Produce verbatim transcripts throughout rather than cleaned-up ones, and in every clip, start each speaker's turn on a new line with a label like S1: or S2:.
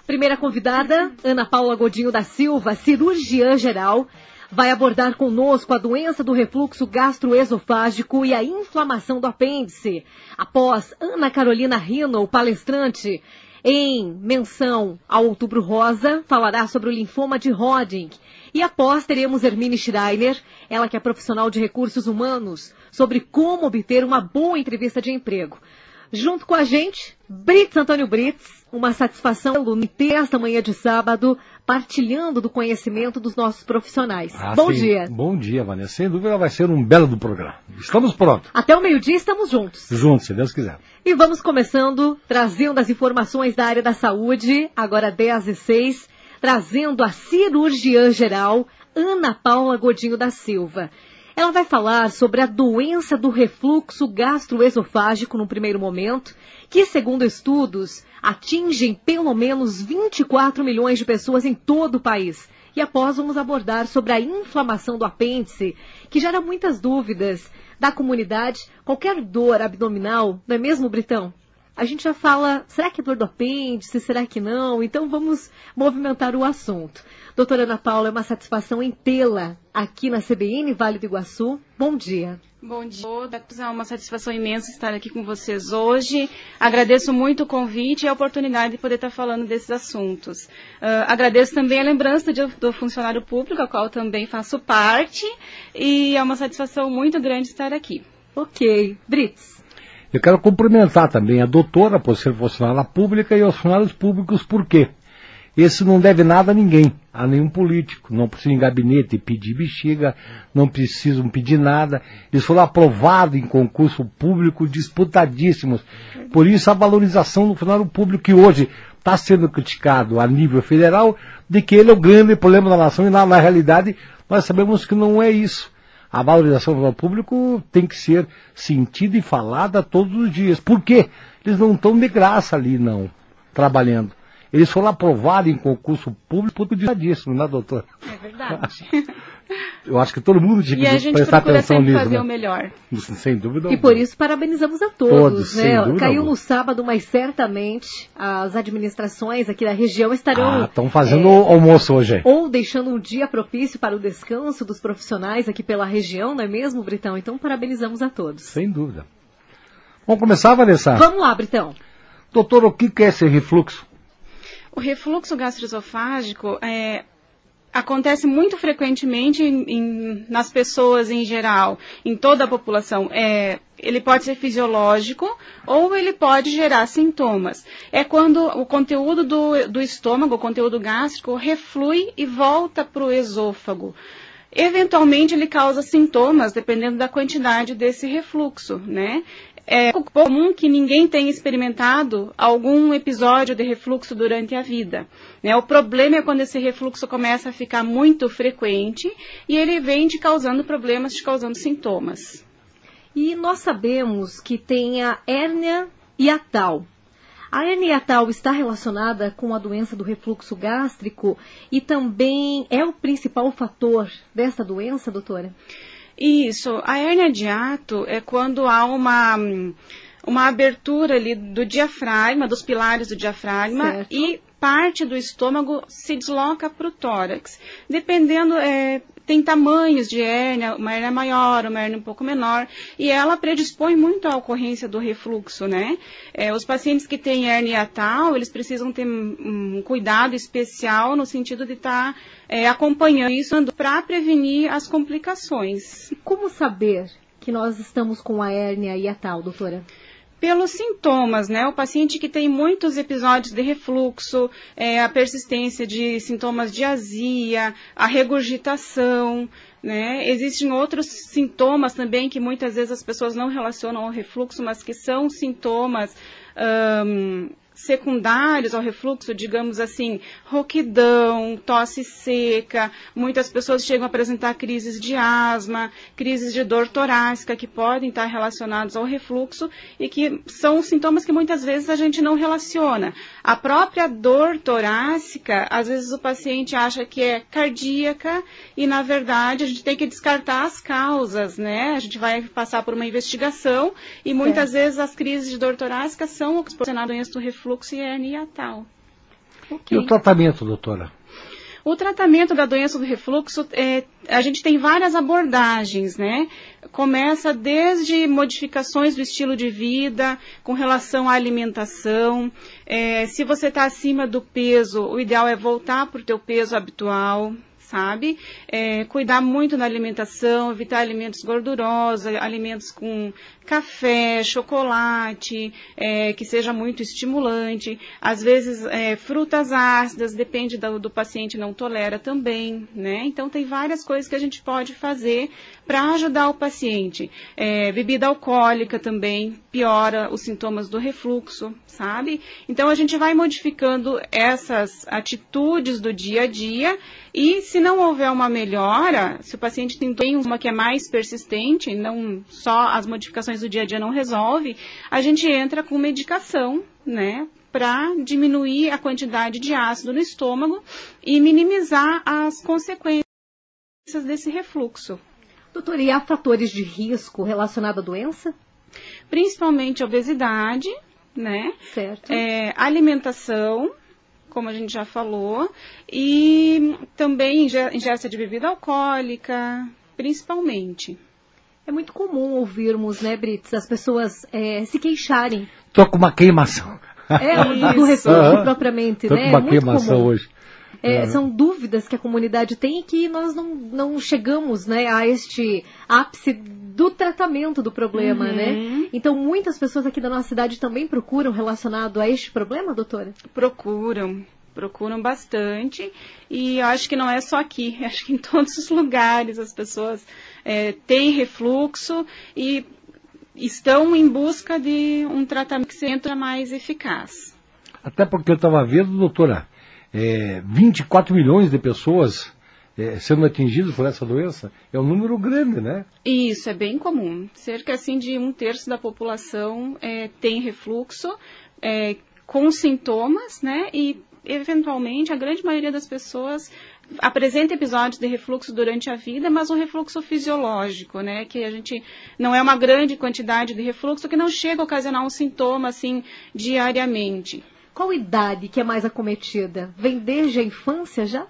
S1: Primeira convidada, Ana Paula Godinho da Silva, cirurgiã geral, vai abordar conosco a doença do refluxo gastroesofágico e a inflamação do apêndice. Após Ana Carolina Rino, palestrante em menção ao Outubro Rosa, falará sobre o linfoma de Hodgkin. E após teremos Hermine Schreiner, ela que é profissional de recursos humanos, sobre como obter uma boa entrevista de emprego. Junto com a gente, Brits Antônio Brits, uma satisfação esta manhã de sábado, partilhando do conhecimento dos nossos profissionais.
S2: Ah,
S1: Bom
S2: sim.
S1: dia.
S2: Bom dia, Vanessa. Sem dúvida vai ser um belo do programa. Estamos prontos.
S1: Até o meio-dia estamos juntos.
S2: Juntos, se Deus quiser.
S1: E vamos começando, trazendo as informações da área da saúde, agora dez e seis, trazendo a cirurgiã geral, Ana Paula Godinho da Silva. Ela vai falar sobre a doença do refluxo gastroesofágico no primeiro momento, que, segundo estudos, atingem pelo menos vinte e quatro milhões de pessoas em todo o país. E após vamos abordar sobre a inflamação do apêndice, que gera muitas dúvidas da comunidade. Qualquer dor abdominal, não é mesmo, Britão? A gente já fala, será que é dor do apêndice, será que não? Então vamos movimentar o assunto. Doutora Ana Paula, é uma satisfação em tê-la aqui na C B N Vale do Iguaçu. Bom dia.
S3: Bom dia, é uma satisfação imensa estar aqui com vocês hoje. Agradeço muito o convite e a oportunidade de poder estar falando desses assuntos. Uh, agradeço também a lembrança de, do funcionário público, a qual também faço parte, e é uma satisfação muito grande estar aqui.
S1: Ok. Brits.
S2: Eu quero cumprimentar também a doutora por ser funcionária pública e os funcionários públicos, por quê? Esse não deve nada a ninguém, a nenhum político. Não precisa ir em gabinete pedir bexiga, não precisam pedir nada. Eles foram aprovados em concurso público disputadíssimos. Por isso a valorização do funcionário público, que hoje está sendo criticado a nível federal, de que ele é o grande problema da nação, e na, na realidade nós sabemos que não é isso. A valorização do público tem que ser sentida e falada todos os dias. Por quê? Eles não estão de graça ali, não, trabalhando. Eles foram aprovados em concurso público disso, não é, doutor?
S3: É verdade.
S2: Eu acho que todo mundo tinha que
S3: prestar atenção nisso. E a gente procura sempre fazer o melhor.
S2: Sem dúvida.
S1: E por isso parabenizamos a todos, todos né? Caiu alguma. No sábado, mas certamente as administrações aqui da região estarão...
S2: Ah, estão fazendo é, almoço hoje.
S1: Ou deixando um dia propício para o descanso dos profissionais aqui pela região, não é mesmo, Britão? Então parabenizamos a todos.
S2: Sem dúvida. Vamos começar, Vanessa?
S1: Vamos lá, Britão.
S2: Doutor, o que é esse refluxo?
S3: O refluxo gastroesofágico é, acontece muito frequentemente em, em, nas pessoas em geral, em toda a população. É, ele pode ser fisiológico ou ele pode gerar sintomas. É quando o conteúdo do, do estômago, o conteúdo gástrico, reflui e volta para o esôfago. Eventualmente ele causa sintomas, dependendo da quantidade desse refluxo, né? É comum que ninguém tenha experimentado algum episódio de refluxo durante a vida, né? O problema é quando esse refluxo começa a ficar muito frequente e ele vem te causando problemas, te causando sintomas.
S1: E nós sabemos que tem a hérnia hiatal. A hérnia hiatal está relacionada com a doença do refluxo gástrico e também é o principal fator dessa doença, doutora?
S3: Isso, a hérnia de hiato é quando há uma, uma abertura ali do diafragma, dos pilares do diafragma, certo. E parte do estômago se desloca para o tórax. Dependendo, é, tem tamanhos de hérnia, uma hérnia maior, uma hérnia um pouco menor, e ela predispõe muito à ocorrência do refluxo, né? É, os pacientes que têm hérnia hiatal, eles precisam ter um, um cuidado especial no sentido de estar... Tá, É, acompanhando isso para prevenir as complicações.
S1: E como saber que nós estamos com a hérnia hiatal, doutora?
S3: Pelos sintomas, né? O paciente que tem muitos episódios de refluxo, é, a persistência de sintomas de azia, a regurgitação, né? Existem outros sintomas também que muitas vezes as pessoas não relacionam ao refluxo, mas que são sintomas... Um, secundários ao refluxo, digamos assim, rouquidão, tosse seca, muitas pessoas chegam a apresentar crises de asma, crises de dor torácica que podem estar relacionados ao refluxo e que são sintomas que muitas vezes a gente não relaciona. A própria dor torácica, às vezes o paciente acha que é cardíaca e, na verdade, a gente tem que descartar as causas, né? A gente vai passar por uma investigação e muitas é. vezes as crises de dor torácica são ocasionadas do refluxo e hérnia hiatal.
S2: Okay. E o tratamento, doutora?
S3: O tratamento da doença do refluxo, é, a gente tem várias abordagens, né? Começa desde modificações do estilo de vida, com relação à alimentação. É, se você está acima do peso, o ideal é voltar para o teu peso habitual, sabe? É, cuidar muito da alimentação, evitar alimentos gordurosos, alimentos com café, chocolate, é, que seja muito estimulante. Às vezes, é, frutas ácidas, depende do, do paciente, não tolera também, né? Então, tem várias coisas que a gente pode fazer para ajudar o paciente. É, bebida alcoólica também piora os sintomas do refluxo, sabe? Então, a gente vai modificando essas atitudes do dia a dia e, se não houver uma melhora, se o paciente tem uma que é mais persistente, não só as modificações do dia a dia não resolve, a gente entra com medicação, né, para diminuir a quantidade de ácido no estômago e minimizar as consequências desse refluxo.
S1: Doutora, e há fatores de risco relacionados à doença?
S3: Principalmente a obesidade, né?
S1: Certo.
S3: É, alimentação, como a gente já falou, e também ingesta de bebida alcoólica, principalmente.
S1: É muito comum ouvirmos, né, Brits, as pessoas é, se queixarem.
S2: Tô com uma queimação.
S1: É, do, do refluxo uhum. propriamente,
S2: Tô
S1: né?
S2: com uma
S1: é muito
S2: queimação
S1: comum.
S2: hoje.
S1: É,
S2: uhum.
S1: São dúvidas que a comunidade tem e que nós não, não chegamos, né, a este ápice do tratamento do problema,
S3: uhum.
S1: né? Então, muitas pessoas aqui da nossa cidade também procuram relacionado a este problema, doutora?
S3: Procuram. Procuram bastante e eu acho que não é só aqui, acho que em todos os lugares as pessoas é, têm refluxo e estão em busca de um tratamento que seja mais eficaz.
S2: Até porque eu estava vendo, doutora, é, vinte e quatro milhões de pessoas é, sendo atingidas por essa doença, é um número grande, né?
S3: Isso, é bem comum. Cerca assim, de um terço da população é, tem refluxo é, com sintomas, né? E eventualmente, a grande maioria das pessoas apresenta episódios de refluxo durante a vida, mas um refluxo fisiológico, né? Que a gente não é uma grande quantidade de refluxo que não chega a ocasionar um sintoma, assim, diariamente.
S1: Qual idade que é mais acometida? Vem desde a infância já?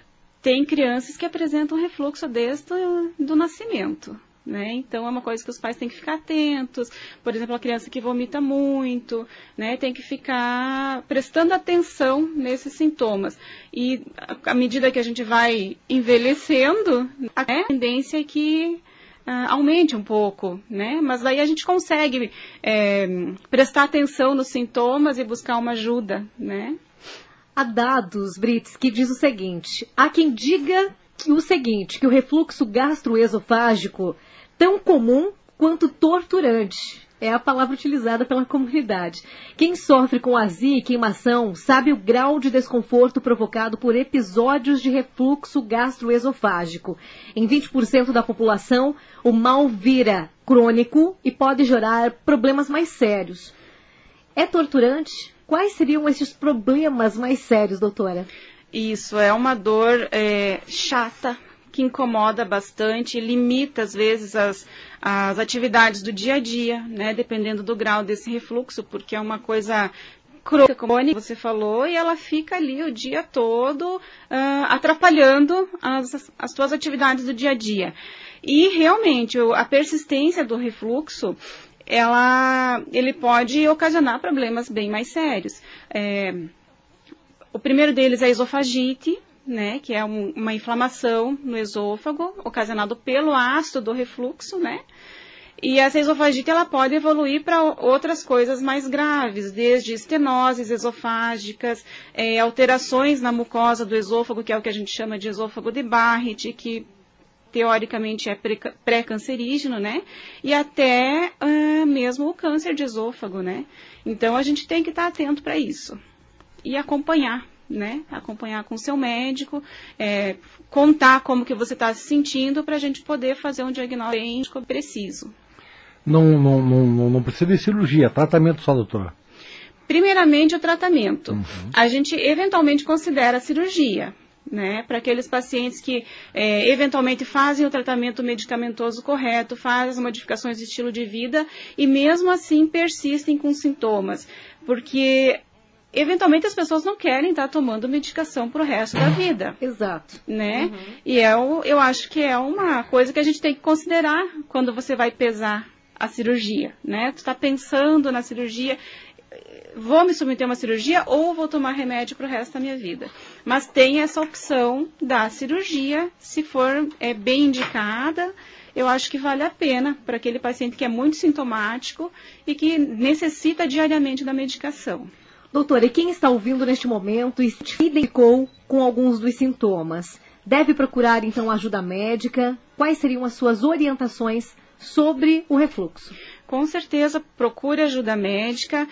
S3: Tem crianças que apresentam refluxo desde o do nascimento. Né? Então, é uma coisa que os pais têm que ficar atentos. Por exemplo, a criança que vomita muito, né? Tem que ficar prestando atenção nesses sintomas. E à medida que a gente vai envelhecendo, a tendência é que uh, aumente um pouco, né? Mas daí a gente consegue é, prestar atenção nos sintomas e buscar uma ajuda, né?
S1: Há dados, Brits, que diz o seguinte: há quem diga que o seguinte, que o refluxo gastroesofágico tão comum quanto torturante. É a palavra utilizada pela comunidade. Quem sofre com azia e queimação sabe o grau de desconforto provocado por episódios de refluxo gastroesofágico. Em vinte por cento da população, o mal vira crônico e pode gerar problemas mais sérios. É torturante? Quais seriam esses problemas mais sérios, doutora?
S3: Isso, é uma dor é, chata, que incomoda bastante, limita às vezes as, as atividades do dia a dia, né, dependendo do grau desse refluxo, porque é uma coisa crônica, como você falou, e ela fica ali o dia todo uh, atrapalhando as, as suas atividades do dia a dia. E realmente, a persistência do refluxo, ela, ele pode ocasionar problemas bem mais sérios. É, o primeiro deles é a esofagite, né, que é um, uma inflamação no esôfago, ocasionado pelo ácido do refluxo, né? E essa esofagite, ela pode evoluir para outras coisas mais graves, desde estenoses esofágicas, é, alterações na mucosa do esôfago, que é o que a gente chama de esôfago de Barrett, que teoricamente é pré-cancerígeno, né? E até uh, mesmo o câncer de esôfago, né? Então, a gente tem que estar atento para isso. E acompanhar. Né? Acompanhar com o seu médico, é, contar como que você está se sentindo para a gente poder fazer um diagnóstico preciso.
S2: Não, não, não, não precisa de cirurgia, tratamento só, doutora?
S3: Primeiramente, o tratamento.
S2: Uhum.
S3: A gente eventualmente considera a cirurgia, né? Para aqueles pacientes que é, eventualmente fazem o tratamento medicamentoso correto, fazem as modificações de estilo de vida e mesmo assim persistem com sintomas. Porque eventualmente as pessoas não querem estar tomando medicação pro resto da vida.
S1: Exato.
S3: Né?
S1: Uhum.
S3: E eu, eu acho que é uma coisa que a gente tem que considerar quando você vai pesar a cirurgia, né? Tu está pensando na cirurgia, vou me submeter a uma cirurgia ou vou tomar remédio pro resto da minha vida. Mas tem essa opção da cirurgia, se for é, bem indicada, eu acho que vale a pena para aquele paciente que é muito sintomático e que necessita diariamente da medicação.
S1: Doutora, e quem está ouvindo neste momento e se identificou com alguns dos sintomas, deve procurar então ajuda médica? Quais seriam as suas orientações sobre o refluxo?
S3: Com certeza, procure ajuda médica,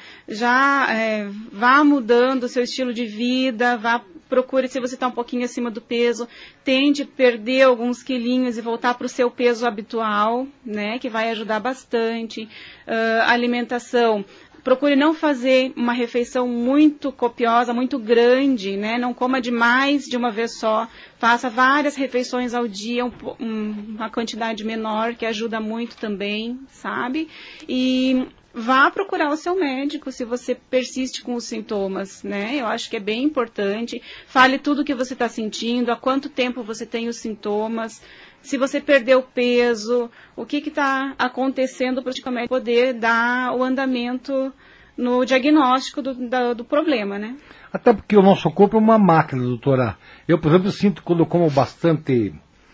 S3: já é, vá mudando o seu estilo de vida, vá, procure, se você está um pouquinho acima do peso, tente perder alguns quilinhos e voltar para o seu peso habitual, né, que vai ajudar bastante. Uh, alimentação. Procure não fazer uma refeição muito copiosa, muito grande, né? Não coma demais de uma vez só. Faça várias refeições ao dia, um, um, uma quantidade menor, que ajuda muito também, sabe? E vá procurar o seu médico se você persiste com os sintomas, né? Eu acho que é bem importante. Fale tudo o que você está sentindo, há quanto tempo você tem os sintomas. Se você perdeu peso, o que está acontecendo para o poder dar o andamento no diagnóstico do, da, do problema, né?
S2: Até porque o nosso corpo é uma máquina, doutora. Eu, por exemplo, sinto quando eu como bastante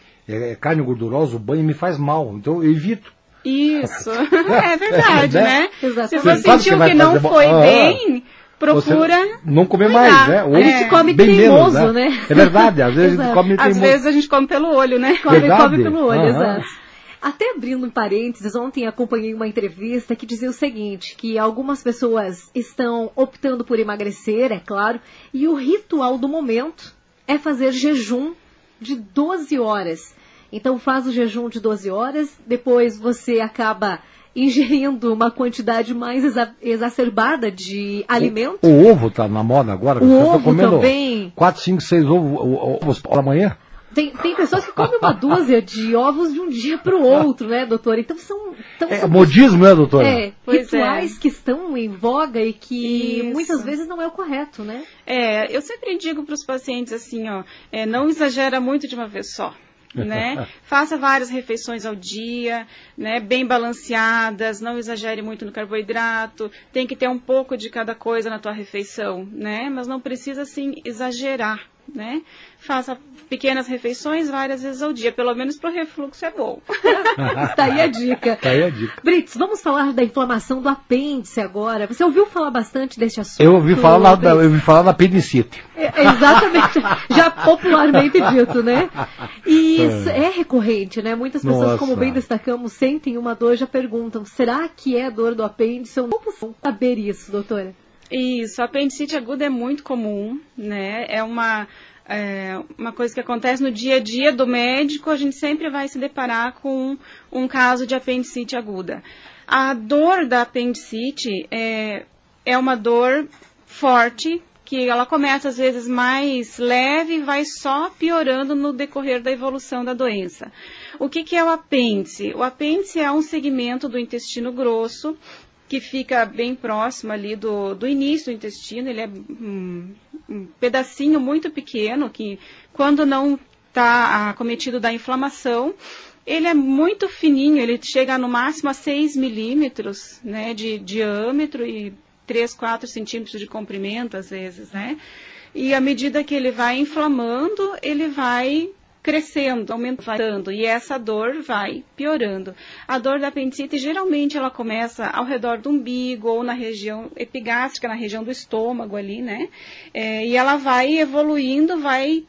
S2: é, carne gordurosa, o banho me faz mal, então eu evito.
S3: Isso, é verdade, né?
S1: Exatamente.
S3: Se você sentiu que, que não foi ah, bem... Procura
S2: você não comer
S3: cuidar.
S2: mais, né? Ou
S1: a gente
S2: é,
S1: come
S2: bem
S1: teimoso,
S2: menos, né?
S1: né?
S2: É verdade, às vezes a gente come teimoso.
S3: Às vezes a gente come pelo olho, né?
S1: Come,
S2: verdade?
S1: come pelo olho,
S2: uhum.
S1: exato. Até abrindo um parênteses, ontem acompanhei uma entrevista que dizia o seguinte, que algumas pessoas estão optando por emagrecer, é claro, e o ritual do momento é fazer jejum de doze horas. Então faz o jejum de doze horas, depois você acaba ingerindo uma quantidade mais exa exacerbada de alimento.
S2: O, o ovo está na moda agora?
S1: O
S2: você
S1: ovo
S2: tá comendo
S1: também.
S2: quatro, cinco, seis ovos, ovos pela manhã?
S1: Tem, tem pessoas que comem uma dúzia de ovos de um dia para o outro, né, doutora? Então são... Então,
S2: é
S1: são
S2: modismo, né, doutora?
S1: É,
S3: pois
S1: rituais
S3: é.
S1: que estão em voga e que
S3: Isso.
S1: muitas vezes não é o correto, né?
S3: É, eu sempre digo para os pacientes assim, ó, é, não exagera muito de uma vez só. Né? Faça várias refeições ao dia, né? Bem balanceadas, não exagere muito no carboidrato, tem que ter um pouco de cada coisa na tua refeição, né? Mas não precisa assim exagerar, né? Faça pequenas refeições várias vezes ao dia, pelo menos para o refluxo é bom.
S1: Tá aí a dica.
S2: Tá aí a dica.
S1: Brits, vamos falar da inflamação do apêndice agora. Você ouviu falar bastante deste assunto?
S2: Eu ouvi falar, na, eu ouvi falar da apendicite.
S1: É, exatamente, já popularmente dito, né? E isso é recorrente, né? Muitas pessoas,
S2: Nossa.
S1: como bem destacamos, sentem uma dor, já perguntam, será que é dor do apêndice? Eu não posso saber isso, doutora.
S3: Isso, a apendicite aguda é muito comum, né? É uma, é uma coisa que acontece no dia a dia do médico, a gente sempre vai se deparar com um caso de apendicite aguda. A dor da apendicite é, é uma dor forte, que ela começa às vezes mais leve e vai só piorando no decorrer da evolução da doença. O que, que é o apêndice? O apêndice é um segmento do intestino grosso, que fica bem próximo ali do, do início do intestino. Ele é um, um pedacinho muito pequeno, que quando não está acometido da inflamação, ele é muito fininho, ele chega no máximo a seis milímetros, né, de diâmetro e três, quatro centímetros de comprimento, às vezes, né? E à medida que ele vai inflamando, ele vai crescendo, aumentando, e essa dor vai piorando. A dor da apendicite, geralmente, ela começa ao redor do umbigo ou na região epigástrica, na região do estômago ali, né? É, e ela vai evoluindo, vai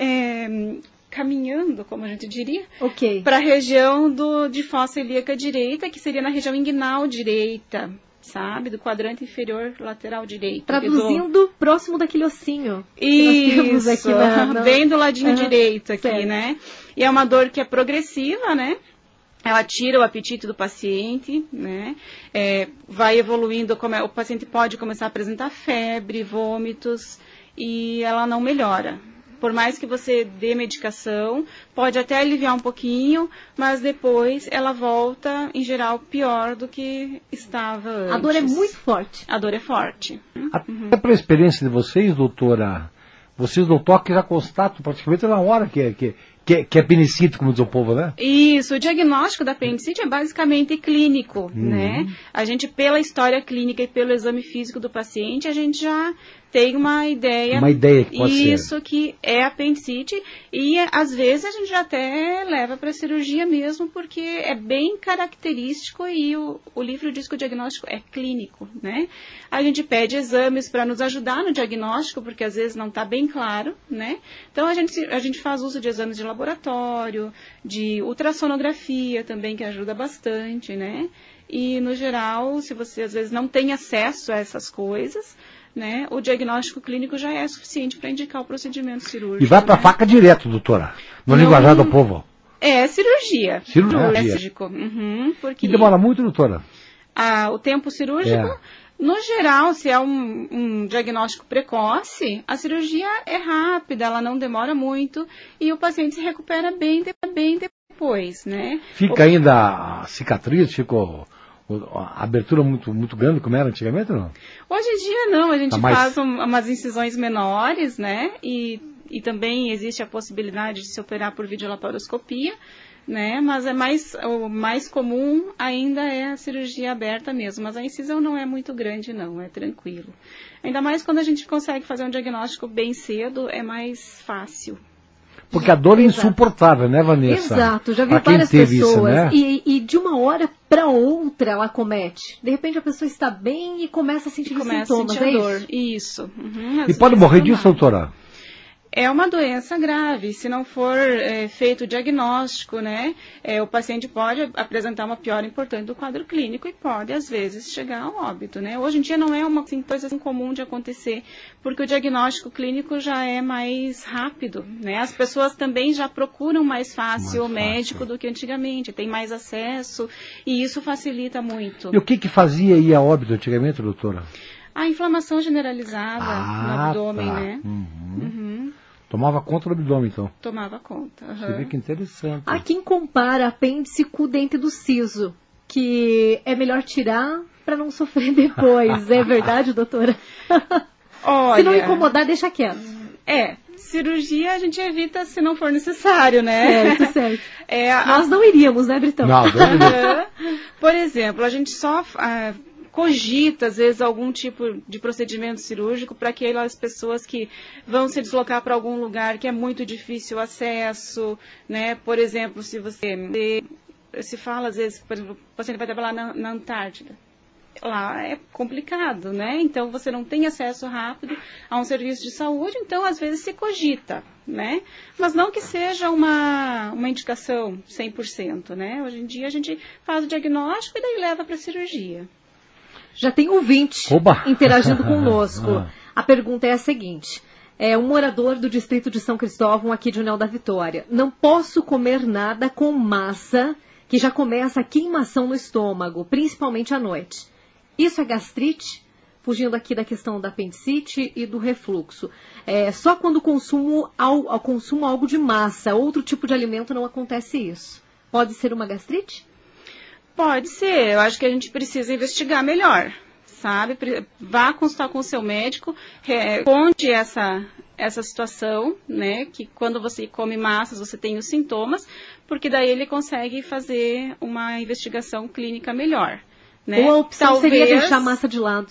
S3: é, caminhando, como a gente diria,
S1: okay.
S3: para a região do, de fossa ilíaca direita, que seria na região inguinal direita, sabe? Do quadrante inferior lateral direito.
S1: Traduzindo, do... próximo daquele ossinho.
S3: Isso, aqui na, na... bem do ladinho uhum. direito aqui, certo. Né? E é uma dor que é progressiva, né? Ela tira o apetite do paciente, né? É, vai evoluindo, como é, o paciente pode começar a apresentar febre, vômitos, e ela não melhora. Por mais que você dê medicação, pode até aliviar um pouquinho, mas depois ela volta, em geral, pior do que estava antes.
S1: A dor é muito forte.
S3: A dor é forte.
S2: Até uhum. pela experiência de vocês, doutora, vocês no toque já constatam praticamente na hora que é, que, que, que é apendicite, como diz o povo, né?
S3: Isso, o diagnóstico da apendicite é basicamente clínico, uhum. né? A gente, pela história clínica e pelo exame físico do paciente, a gente já tem uma ideia,
S2: uma ideia que pode
S3: isso
S2: ser.
S3: que é apendicite, e às vezes a gente já até leva para cirurgia mesmo, porque é bem característico e o, o livro diz que o diagnóstico é clínico, né? A gente pede exames para nos ajudar no diagnóstico, porque às vezes não está bem claro, né? Então a gente, a gente faz uso de exames de laboratório, de ultrassonografia também, que ajuda bastante, né? E no geral, se você às vezes não tem acesso a essas coisas, né, o diagnóstico clínico já é suficiente para indicar o procedimento cirúrgico.
S2: E vai para a
S3: né?
S2: faca direto, doutora, no Não, linguajar do povo.
S3: É cirurgia.
S2: Cirurgia.
S3: Cirúrgico. Uhum, porque
S2: e demora muito, doutora?
S3: Ah, o tempo cirúrgico, é. no geral, se é um, um diagnóstico precoce, a cirurgia é rápida, ela não demora muito e o paciente se recupera bem, bem depois, né?
S2: Fica o... ainda a cicatriz, ficou... a abertura muito, muito grande, como era antigamente, não?
S3: Hoje em dia não, a gente
S2: tá mais...
S3: faz um, umas incisões menores, né? E, e também existe a possibilidade de se operar por videolaparoscopia, né? Mas é mais, o mais comum ainda é a cirurgia aberta mesmo, mas a incisão não é muito grande não, é tranquilo. Ainda mais quando a gente consegue fazer um diagnóstico bem cedo, é mais fácil.
S2: Porque a dor é insuportável, né, Vanessa?
S1: Exato, já vi várias pessoas. Isso, né? e, e de uma hora para outra ela comete. De repente a pessoa está bem e começa a sentir os sintomas,
S3: a sentir
S1: é
S3: a dor.
S1: Isso.
S3: Isso. Uhum,
S2: e pode morrer disso, doutora?
S3: É uma doença grave. Se não for é, feito o diagnóstico, né, é, o paciente pode apresentar uma piora importante do quadro clínico e pode, às vezes, chegar ao óbito, né? Hoje em dia não é uma assim, coisa assim, comum de acontecer, porque o diagnóstico clínico já é mais rápido, né? As pessoas também já procuram mais fácil mais o médico fácil. do que antigamente, tem mais acesso e isso facilita muito.
S2: E o que que fazia ir a óbito antigamente, doutora?
S3: A inflamação generalizada ah, no abdômen,
S2: tá.
S3: né?
S2: Uhum.
S3: Uhum.
S2: Tomava conta do abdômen, então?
S3: Tomava conta. Uhum.
S2: Você vê que interessante.
S1: Há quem compara apêndice com o dente do siso, que é melhor tirar para não sofrer depois. É verdade, doutora?
S3: Olha,
S1: se não incomodar, deixa quieto.
S3: É, cirurgia a gente evita se não for necessário, né?
S1: Certo, certo.
S3: É, a...
S1: Nós não iríamos, né, Britão?
S2: Não, não iríamos.
S3: Por exemplo, a gente só... Ah, cogita, às vezes, algum tipo de procedimento cirúrgico para aquelas pessoas que vão se deslocar para algum lugar que é muito difícil o acesso, né? Por exemplo, se você... Se fala, às vezes, por exemplo, o paciente vai trabalhar na, na Antártida. Lá é complicado, né? Então, você não tem acesso rápido a um serviço de saúde, então, às vezes, se cogita, né? Mas não que seja uma, uma indicação cem por cento, né? Hoje em dia, a gente faz o diagnóstico e daí leva para a cirurgia.
S1: Já tem ouvinte
S2: Oba.
S1: interagindo conosco. A pergunta é a seguinte. É um morador do distrito de São Cristóvão, aqui de União da Vitória. Não posso comer nada com massa, que já começa a queimação no estômago, principalmente à noite. Isso é gastrite? Fugindo aqui da questão da apendicite e do refluxo. É, só quando consumo, ao, ao consumo algo de massa, outro tipo de alimento, não acontece isso. Pode ser uma gastrite?
S3: Pode ser, eu acho que a gente precisa investigar melhor, sabe? Vá consultar com o seu médico, é, conte essa, essa situação, né? Que quando você come massas, você tem os sintomas, porque daí ele consegue fazer uma investigação clínica melhor, né?
S1: Ou a opção
S3: Talvez...
S1: seria deixar a massa de lado.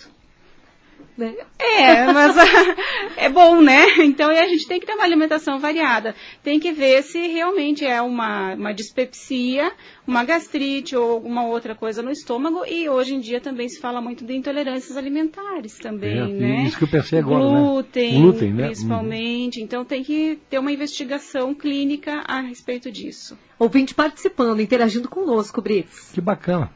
S1: Né?
S3: É, mas é bom, né? Então a gente tem que ter uma alimentação variada. Tem que ver se realmente é uma, uma dispepsia, uma gastrite ou alguma outra coisa no estômago. E hoje em dia também se fala muito de intolerâncias alimentares também,
S2: é,
S3: né?
S2: Isso que eu pensei agora,
S3: glúten,
S2: né? Glúten, né?
S3: principalmente. Uhum. Então tem que ter uma investigação clínica a respeito disso.
S1: Ouvinte participando, interagindo conosco, Brits.
S2: Que bacana.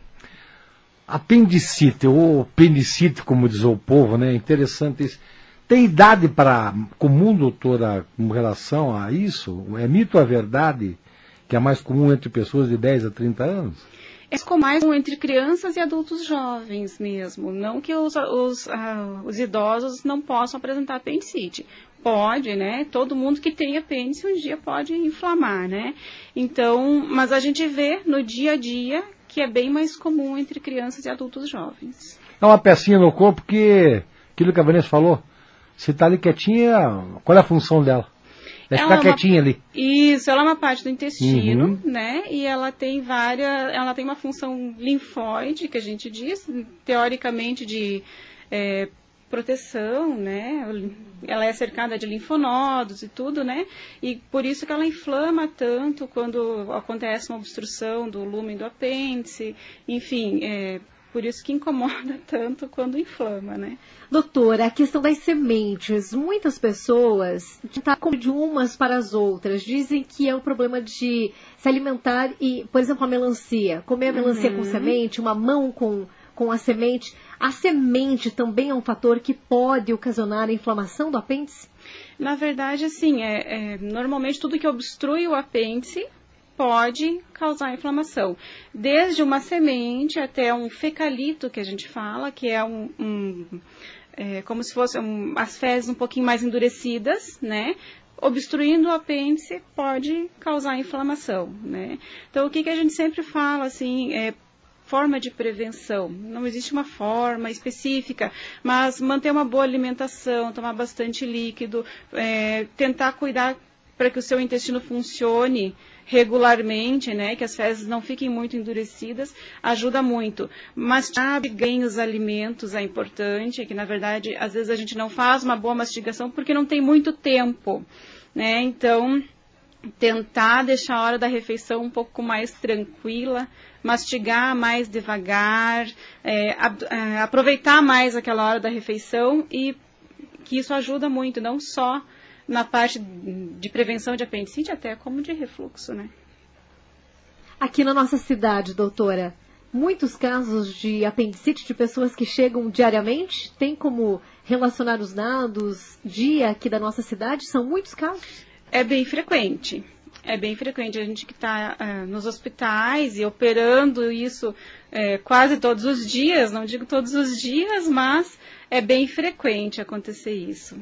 S2: Apendicite, ou apendicite, como diz o povo, né? Interessante isso. Tem idade para comum, doutora, com relação a isso? É mito ou é verdade que é mais comum entre pessoas de dez a trinta anos?
S3: É mais comum entre crianças e adultos jovens mesmo. Não que os, os, ah, os idosos não possam apresentar apendicite. Pode, né? Todo mundo que tem apêndice um dia pode inflamar, né? Então, mas a gente vê no dia a dia que é bem mais comum entre crianças e adultos jovens.
S2: É uma pecinha no corpo que, aquilo que a Vanessa falou, se está ali quietinha, qual é a função dela? É ficar
S3: Ela
S2: quietinha
S3: é uma,
S2: ali.
S3: Isso, ela é uma parte do intestino,
S2: Uhum.
S3: né? E ela tem várias, ela tem uma função linfóide, que a gente diz, teoricamente de é, proteção, né? Ela é cercada de linfonodos e tudo, né? E por isso que ela inflama tanto quando acontece uma obstrução do lúmen do apêndice, enfim, é, por isso que incomoda tanto quando inflama, né?
S1: Doutora, a questão das sementes. Muitas pessoas tacam de umas para as outras. Dizem que é o problema de se alimentar e, por exemplo, a melancia. Comer a melancia uhum. com semente, uma mão com, com a semente. A semente também é um fator que pode ocasionar a inflamação do apêndice?
S3: Na verdade, assim, é, é, normalmente tudo que obstrui o apêndice pode causar inflamação. Desde uma semente até um fecalito, que a gente fala, que é um... um é, como se fossem um, as fezes um pouquinho mais endurecidas, né? Obstruindo o apêndice pode causar inflamação, né? Então, o que, que a gente sempre fala, assim, é forma de prevenção. Não existe uma forma específica, mas manter uma boa alimentação, tomar bastante líquido, é, tentar cuidar para que o seu intestino funcione regularmente, né, que as fezes não fiquem muito endurecidas, ajuda muito. Mastigar bem os alimentos é importante, que na verdade, às vezes a gente não faz uma boa mastigação porque não tem muito tempo, né, então tentar deixar a hora da refeição um pouco mais tranquila, mastigar mais devagar, é, a, a, aproveitar mais aquela hora da refeição e que isso ajuda muito, não só na parte de prevenção de apendicite, até como de refluxo, né?
S1: Aqui na nossa cidade, doutora, muitos casos de apendicite de pessoas que chegam diariamente? Tem como relacionar os dados dia aqui da nossa cidade? São muitos casos?
S3: É bem frequente. É bem frequente. A gente que está uh, nos hospitais e operando isso uh, quase todos os dias, não digo todos os dias, mas é bem frequente acontecer isso.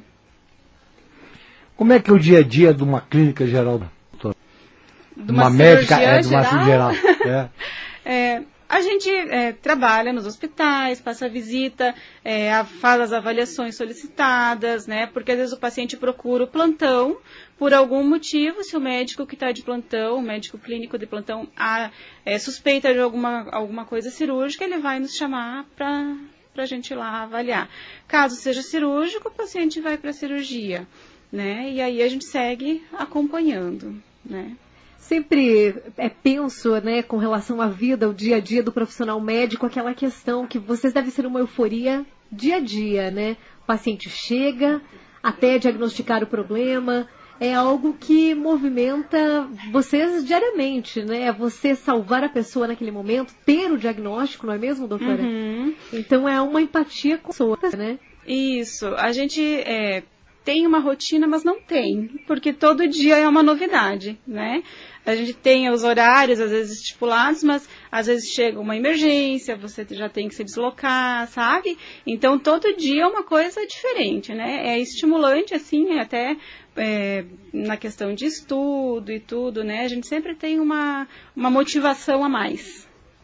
S2: Como é que é o dia a dia de uma clínica geral, doutora?
S3: De uma,
S2: uma médica, é, de uma
S3: geral?
S2: geral. É.
S3: é, a gente é, trabalha nos hospitais, passa visita, é, faz as avaliações solicitadas, né? Porque às vezes o paciente procura o plantão por algum motivo, se o médico que está de plantão, o médico clínico de plantão, a, é, suspeita de alguma, alguma coisa cirúrgica, ele vai nos chamar para a gente ir lá avaliar. Caso seja cirúrgico, o paciente vai para a cirurgia. Né? E aí a gente segue acompanhando, né?
S1: Sempre é penso, né, com relação à vida, o dia a dia do profissional médico, aquela questão que vocês devem ser uma euforia dia a dia, né? O paciente chega até diagnosticar o problema, é algo que movimenta vocês diariamente, né? Você salvar a pessoa naquele momento, ter o diagnóstico, não é mesmo, doutora?
S3: Uhum.
S1: Então é uma empatia com a pessoa, né?
S3: Isso, a gente é, tem uma rotina, mas não tem, porque todo dia é uma novidade, né? A gente tem os horários, às vezes, estipulados, mas às vezes chega uma emergência, você já tem que se deslocar, sabe? Então, todo dia é uma coisa diferente, né? É estimulante, assim, até é, na questão de estudo e tudo, né? A gente sempre tem uma, uma motivação a mais.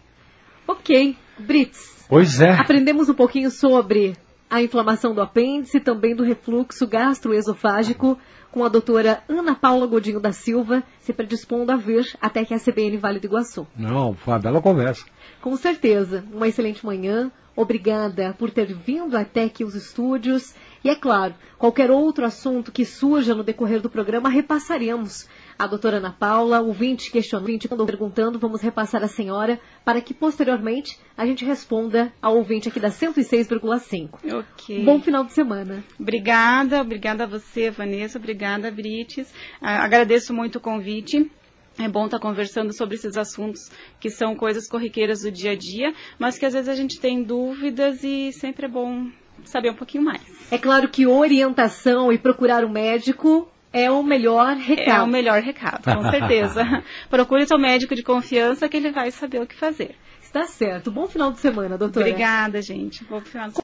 S1: Ok. Brits.
S2: Pois é.
S1: Aprendemos um pouquinho sobre a inflamação do apêndice, também do refluxo gastroesofágico, com a doutora Ana Paula Godinho da Silva, se predispondo a vir até que a C B N Vale do Iguaçu.
S2: Não, foi uma bela conversa.
S1: Com certeza. Uma excelente manhã. Obrigada por ter vindo até aqui os estúdios. E, é claro, qualquer outro assunto que surja no decorrer do programa, repassaremos. A doutora Ana Paula, o ouvinte questionou, o ouvinte andou perguntando, vamos repassar a senhora para que, posteriormente, a gente responda ao ouvinte aqui da cento e seis vírgula cinco.
S3: Ok.
S1: Bom final de semana.
S3: Obrigada, obrigada a você, Vanessa, obrigada, Brites. Agradeço muito o convite. É bom estar conversando sobre esses assuntos que são coisas corriqueiras do dia a dia, mas que às vezes a gente tem dúvidas e sempre é bom saber um pouquinho mais.
S1: É claro que orientação e procurar um médico é o melhor recado.
S3: É o melhor recado, com certeza. Procure seu médico de confiança que ele vai saber o que fazer.
S1: Está certo. Bom final de semana, doutora.
S3: Obrigada, gente. Bom final de semana.